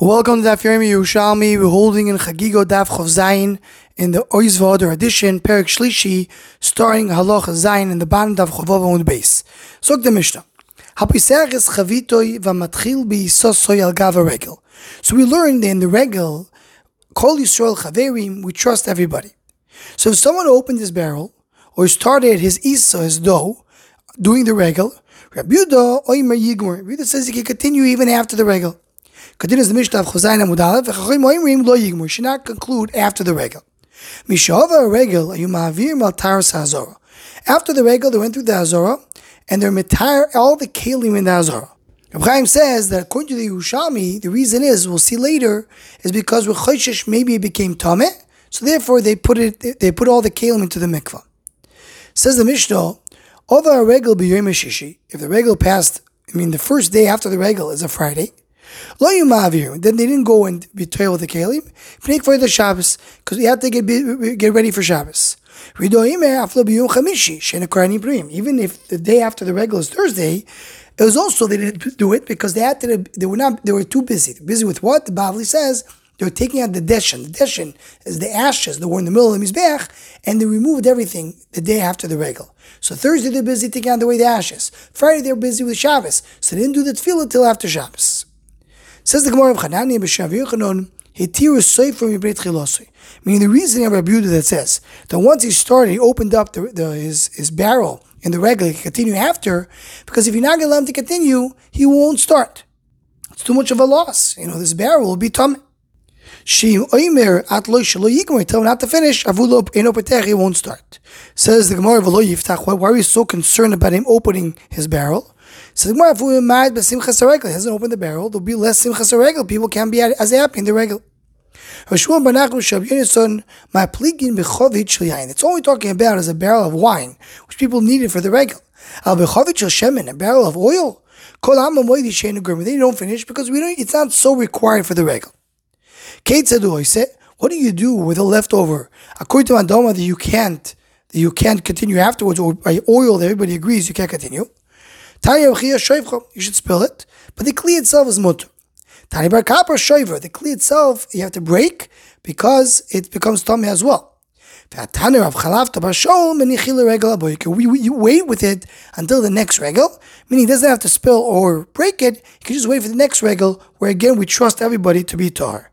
Welcome to Daf Yomi Yerushalmi. We're holding in Chagigo Daf Chav Zayin in the Oizvod or edition, Perik Shlishi, starting Halach Zayin in the bottom Daf Chavav on the base. So the Mishnah. Hapisach es chavitoi v'matchil b'yisosoy al gav regel. So we learned in the regel, Kol Yisrael Chaverim, we trust everybody. So if someone opened his barrel or started his isa, his dough, doing the regel, Rabbi Yehuda Oimer Yigmor. Rabbi Yehuda says he can continue even after the regel. Continues the Mishnah of Chozayin Amud Aleph. V'chachim Oimrim lo Yigmor. Should not conclude after the regel. Mishahava regel ayu ma'avir mal taras hazorah. After the regel, they went through the hazorah and they're mitayr all the kelim in the hazorah. Reb Chaim says that according to the Yerushalmi, the reason is, we'll see later, is because with Choshesh maybe it became tameh, so therefore they put all the kelim into the mikvah. Says the Mishnah, over a regel b'yom shishi, if the regel passed, the first day after the regel is a Friday, lo yumavir, then they didn't go and be toiled with the kelim, make for the Shabbos, because we have to get ready for Shabbos. Even if the day after the regel is Thursday, it was also they didn't do it because they were too busy. Busy with what? The Bavli says they were taking out the deshen. The deshen is the ashes that were in the middle of the mizbeach, and they removed everything the day after the regel. So Thursday they're busy taking out away the ashes. Friday they're busy with Shabbos, so they didn't do the tefillah till after Shabbos. Says the Gemara of Chanani b'Shav Yochanan, Hetiru soifer mibeit chilosoi. Meaning the reasoning of Rabbi Yehuda that says that once he started, he opened up his barrel in the regel, he can continue after, because if you're not going to let him to continue, he won't start. It's too much of a loss. This barrel will be tameh. Shim oimer at lo shelo yigmor, tell him not to finish, avulo eno petech, he won't start. Says the Gemara v'lo yiftach, why are we so concerned about him opening his barrel? Says the Gemara, if we mad b'simchas haregel, he hasn't opened the barrel, there'll be less simchas haregel, people can't be as happy in the regel. It's all we're talking about is a barrel of wine, which people needed for the regel. A barrel of oil. They don't finish because it's not so required for the regel. What do you do with the leftover? According to Mandoma, that you can't continue afterwards, or by oil that everybody agrees you can't continue. You should spill it, but the kli itself is mutter. The kli itself you have to break because it becomes tameh as well. You wait with it until the next regel, meaning he doesn't have to spill or break it, you can just wait for the next regel, where again we trust everybody to be tahar.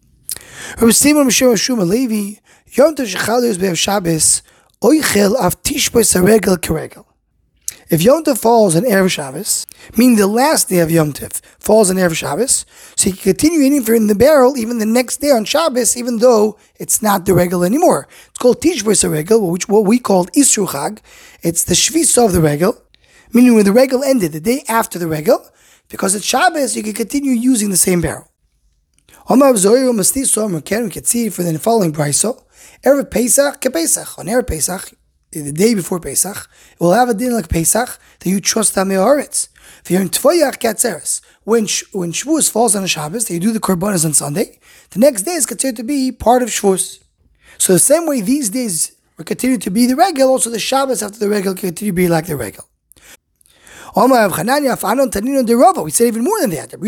If Yom Tov falls on Erev Shabbos, meaning the last day of Yom Tov falls on Erev Shabbos, so you can continue eating in the barrel even the next day on Shabbos, even though it's not the regel anymore. It's called Tishbos regel, which what we call Isru Chag. It's the Shvisa of the regel, meaning when the regel ended, the day after the regel, because it's Shabbos, you can continue using the same barrel. We can see for the following brayso, Erev Pesach ke-Pesach. On Erev Pesach, the day before Pesach, it will have a din like Pesach that you trust Tamei Haaretz. When Shavuos falls on a Shabbos, that you do the Korbanos on Sunday, the next day is considered to be part of Shavuos. So the same way these days will continue to be the regel, also the Shabbos after the regel can continue to be like the regel. We said even more than that.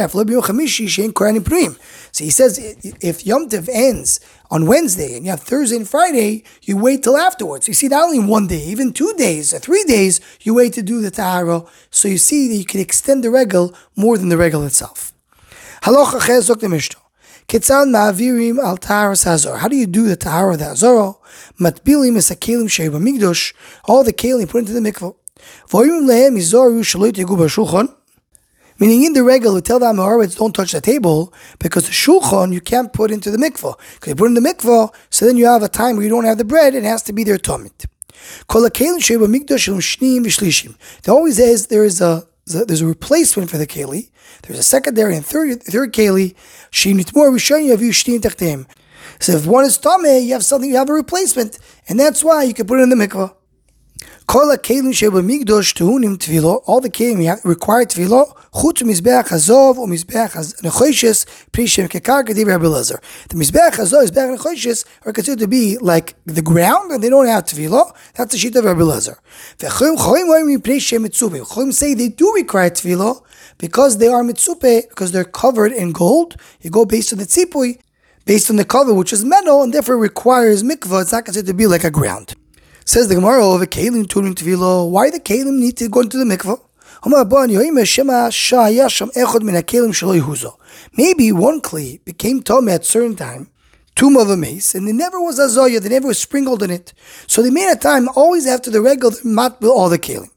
So he says if Yom Tov ends on Wednesday and you have Thursday and Friday, you wait till afterwards. You see, not only 1 day, even 2 days or 3 days, you wait to do the tahara. So you see that you can extend the regel more than the regel itself. Halacha ches zok the Mishnah. Ketzan ma'avirim al taharas hazor. How do you do the tahara of the hazor? Matbilim es hakelim sheba migdosh. All the kelim put into the mikvah. Meaning in the regel, we tell the Amoravites don't touch the table because the shulchan you can't put into the mikvah. Because you put in the mikvah, so then you have a time where you don't have the bread, it has to be there tomit. There always is there's a replacement for the keli. There's a secondary and third keli. So if one is tameh, you have a replacement, and that's why you can put it in the mikvah. All the kelim require tefillah. Chutz mizbeach hazov u'mizbeach nechoshes prishem kekarka divrei Rabbi Elazar. The mizbeach hazov, mizbeach nechoshes are considered to be like the ground, and they don't have tefillah. That's the sheet of Rabbi Elazar. Chachamim say they do require tefillah because they are mitzupe, because they're covered in gold. You go based on the tzipui, based on the cover, which is metal, and therefore requires mikvah. It's not considered to be like a ground. Says the Gemara of a kelim tuning tefillah. Why the kelim need to go into the mikvah? Maybe one kli became tameh at a certain time, tomb of a mace, and it never was azoya, they never was sprinkled in it. So they made a time always after the regular matbil all the kelim.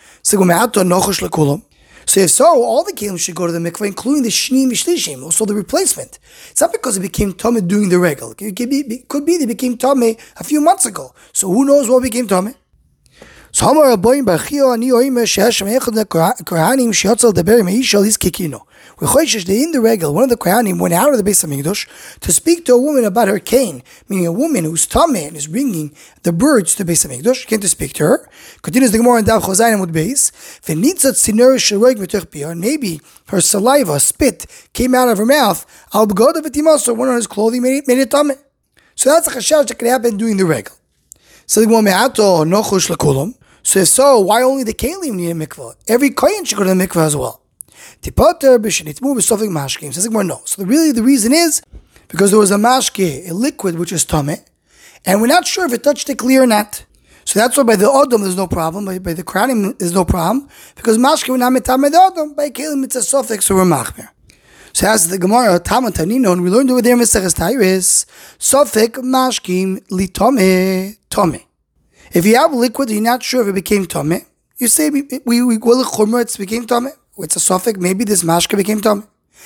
So if so, all the kelim should go to the mikvah, including the shnim shlishim, also the replacement. It's not because it became tameh during the regular. It could be they became tameh a few months ago. So who knows what became tameh? So Hamar Rabbein Barchio Ani Oimer Shehashem Echad Kohanim Sheyotzal Deber Meishal His Kikino. We choishes that in the regular, one of the Kohanim went out of the Beis Hamikdash to speak to a woman about her cane, meaning a woman who's tameh and is bringing the birds to the Beis Hamikdash. Came to speak to her. Continues the Gemara in Dav Chozayin Amud Beis. V'nitzat sinor sheroig v'tech piyah. Maybe her saliva, spit, came out of her mouth. Al b'goda v'timaso. One on his clothing made it tameh. So that's a chashash that could happen during the regular. So the Gemara me'ato nochush l'kulam. So if so, why only the kelim need a mikvah? Every kohen should go to the mikvah as well. Tipater b'shenitmu b'sofik mashkim. Says the Gemara, no. So the reason is because there was a mashke, a liquid which is tameh, and we're not sure if it touched the kli or not. So that's why by the odom there's no problem. By the kohanim there's no problem because mashke we're not metameh the odom. By kelim it's a sofik, so we're machmer. So as the Gemara, Tama Tanino, and we learned over there in Maseches Tairis, Sofik Mashkim Li Tomeh Tomeh. If you have liquid, you're not sure if it became Tomeh. You say we call it Chumrah, it became Tomeh. It's a Sofik, maybe this Mashke became Tomeh.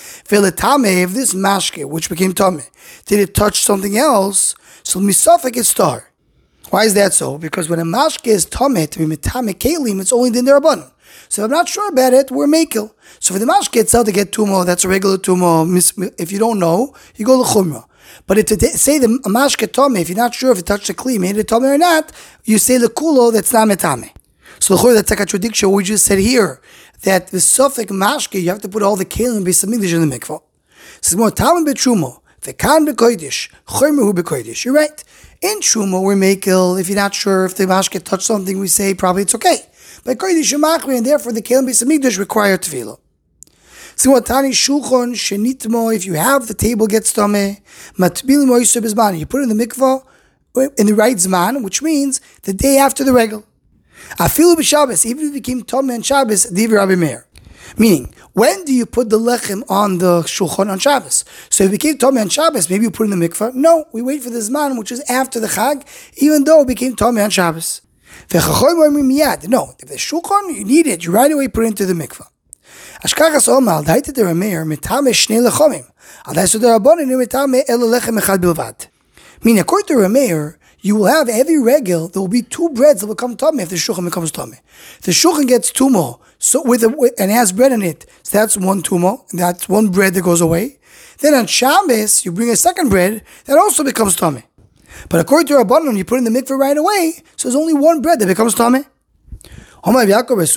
If this Mashke, which became Tomeh, did it touch something else? So Misofik is star. Why is that so? Because when a Mashke is Tomeh, to be Metame Kelim, it's only Din Derabanan. So if I'm not sure about it, we're Mekel. So for the mashke itself to get tumo, that's a regular tumo. If you don't know, you go to chumrah. But if to say the mashke tome, if you're not sure if it touched the kli, made it tome or not, you say the kulo, that's not metame. So that's a contradiction what we just said here, that the suffix mashke, you have to put all the kelim based on English in the mikvah. So more tamim betrumo, vekan bekoidish, choymehu bekoidish. You're right. In trumo, we're Mekel. If you're not sure if the mashke touched something, we say probably it's okay. By kodesh machmir, and therefore the kelim beis hamikdash require tefillah. So what tani shulchan shenitmo, if you have the table gets tameh, matbil moiser bezman, you put it in the mikvah in the right zman, which means the day after the regal. Afilu b'Shabbos, even if it became tameh on Shabbos, divrei Rabbi Meir. Meaning, when do you put the lechem on the shulchan on Shabbos? So if it became tameh on Shabbos, maybe you put it in the mikvah. No, we wait for the zman, which is after the chag, even though it became tameh on Shabbos. No, if the shulchan, you need it, you right away put it into the mikvah. Ashkachas omal, daite der Rameir, metame shnei lechomim. Adaisa der Rabbanan, metame ela lechem echad bilvad. Meaning, according to Rameir, you will have every regel, there will be two breads that will come tameh if the shulchan becomes tameh. The shulchan gets tumo, so and has bread in it, so that's one tumo, and that's one bread that goes away. Then on Shabbos, you bring a second bread, that also becomes tameh. But according to Rabbanan, you put in the mikveh right away, so there's only one bread that becomes tameh. Even according to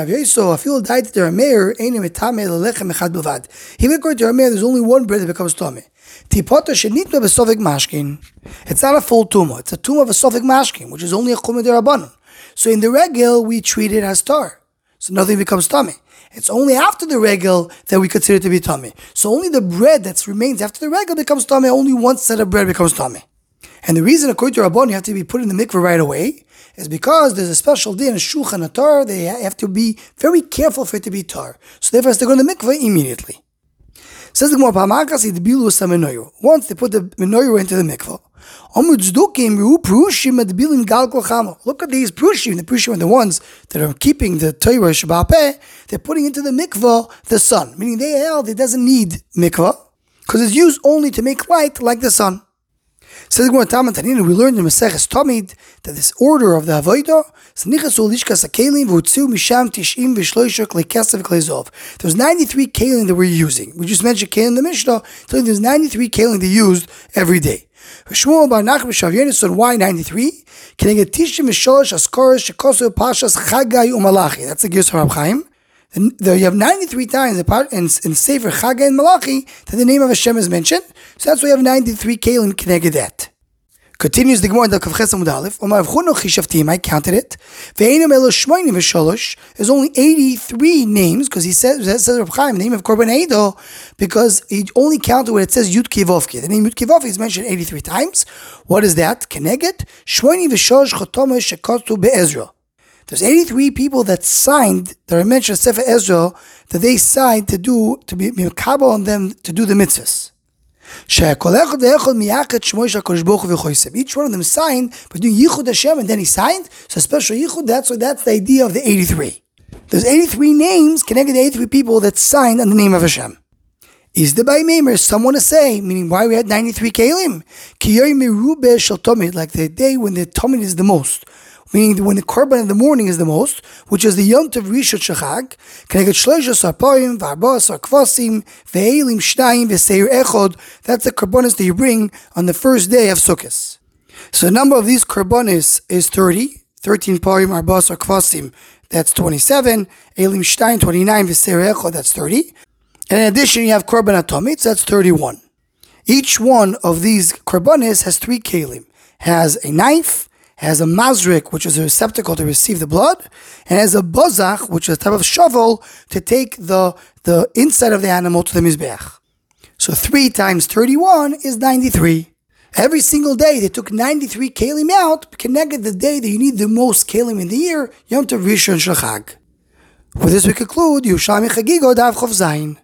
Rameir, there's only one bread that becomes tameh. It's not a full tumah, it's a tumah of a sofik mashkin, which is only a chumah derabanan. So in the regel, we treat it as tar, so nothing becomes tameh. It's only after the regel that we consider it to be tameh. So only the bread that remains after the regel becomes tameh. Only one set of bread becomes tameh. And the reason, according to Rabban, you have to be put in the mikveh right away is because there's a special day in a shulchan atar. They have to be very careful for it to be tar. So therefore, has to go in the mikveh immediately. Says the Gemara, once they put the menorah into the mikveh, look at these prushim. The prushim are the ones that are keeping the Torah Shabbat Peh. They're putting into the mikveh the sun, meaning they held it doesn't need mikveh because it's used only to make light like the sun. Says we learned in Maseches Tamid that this order of the Avodah, there's 93 kelim that we're using. We just mentioned kelim in the Mishnah, telling there's 93 kelim they used every day. Shmuel bar Nachman Shav Yonason, why 93? Keneged Tishim V'Shalosh Askaros Shekosu Pashas Chagai Umalachi. That's the Giyus of Rab Chaim. You have 93 times in Sefer Chagai and Malachi that the name of Hashem is mentioned. So that's why you have 93 kelim keneged that. Continues the Gemara in the Kavches Amud Aleph. Omar Avchuno Chishaftim, I counted it. Ve'enam elo shmoinim v'shalosh. There's only 83 names because he says Reb Chaim, the name of Korban Eido, because he only counted when it says Yud Kivovki. The name Yud Kivovki is mentioned 83 times. What is that? Keneged shmoinim v'shalosh chotomes shekotu be'Ezra. There's 83 people that signed, that are mentioned in Sefer Ezra, that they signed to be makabel on them to do the mitzvahs. Each one of them signed, but doing Yichud Hashem, and then he signed. So special Yichud, that's the idea of the 83. There's 83 names, connected to 83 people that signed on the name of Hashem. Is the by Meimer someone to say, meaning why we had 93 Kelim? Like the day when the Tomid is the most. Meaning when the Korban in the morning is the most, which is the Yom Tov Rishon Shechag, Keneged Shloisha Sarpoim, V'Arba'as Kvasim, Ve'elim Shnayim, V'Seir Echod. That's the Korbanos that you bring on the first day of Sukkot. So the number of these Korbanos is 30. 13 Parim, Arba'as Kvasim, that's 27. Elim Shnayim, 29. V'Seir Echod, that's 30. And in addition, you have Korban Atomit, that's 31. Each one of these Korbanos has 3 Kelim. Has a knife, has a mazrik, which is a receptacle to receive the blood, and has a bozach, which is a type of shovel to take the inside of the animal to the mizbeach. So 3 times 31 is 93. Every single day they took 93 kelim out, connected the day that you need the most kelim in the year, Yom Tov Rishon Shel Chag. With this we conclude Yerushalmi Chagigo Daf Chof Zayin.